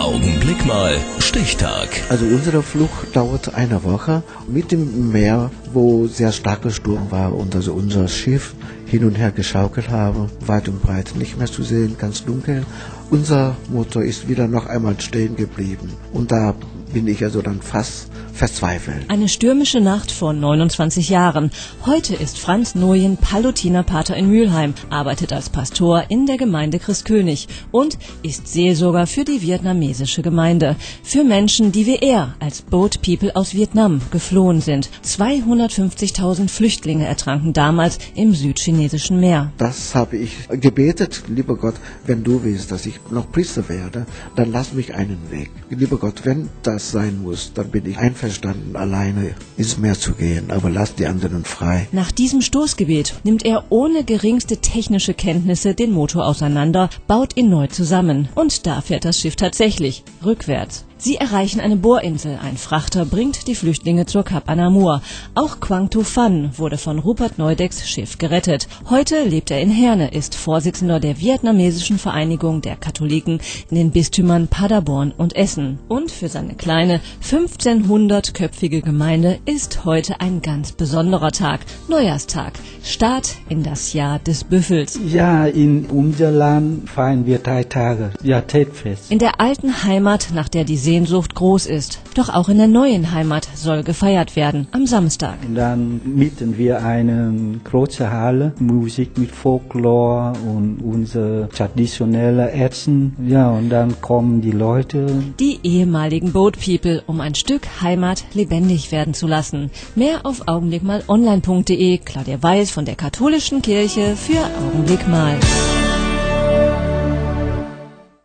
Augenblick mal Stichtag. Also unsere Flucht dauerte eine Woche mit dem Meer, wo sehr starker Sturm war und also unser Schiff hin und her geschaukelt habe, weit und breit nicht mehr zu sehen, ganz dunkel. Unser Motor ist wieder noch einmal stehen geblieben und da bin ich also dann fast verzweifelt. Eine stürmische Nacht vor 29 Jahren. Heute ist Franz Noyen Palutinerpater in Mülheim, arbeitet als Pastor in der Gemeinde Christkönig und ist Seelsorger für die vietnamesische Gemeinde. Für Menschen, die wie er als Boat People aus Vietnam geflohen sind. 250.000 Flüchtlinge ertranken damals im südchinesischen Meer. Das habe ich gebetet, lieber Gott, wenn du willst, dass ich noch Priester werde, dann lass mich einen Weg. Lieber Gott, wenn das sein muss, dann bin ich einverstanden, alleine ins Meer zu gehen, aber lass die anderen frei. Nach diesem Stoßgebet nimmt er ohne geringste technische Kenntnisse den Motor auseinander, baut ihn neu zusammen und da fährt das Schiff tatsächlich rückwärts. Sie erreichen eine Bohrinsel. Ein Frachter bringt die Flüchtlinge zur Kap Anamur. Auch Quang Tu Phan wurde von Rupert Neudecks Schiff gerettet. Heute lebt er in Herne, ist Vorsitzender der vietnamesischen Vereinigung der Katholiken in den Bistümern Paderborn und Essen. Und für seine kleine 1500-köpfige Gemeinde ist heute ein ganz besonderer Tag, Neujahrstag, Start in das Jahr des Büffels. Ja, in unser Land feiern wir 3 Tage, ja, Tedfest. In der alten Heimat, nach der die Sehnsucht groß ist. Doch auch in der neuen Heimat soll gefeiert werden, am Samstag. Und dann mieten wir eine große Halle, Musik mit Folklore und unser traditionelle Essen. Ja, und dann kommen die Leute. Die ehemaligen Boat People, um ein Stück Heimat lebendig werden zu lassen. Mehr auf augenblickmalonline.de. Claudia Weiß von der Katholischen Kirche für Augenblick mal.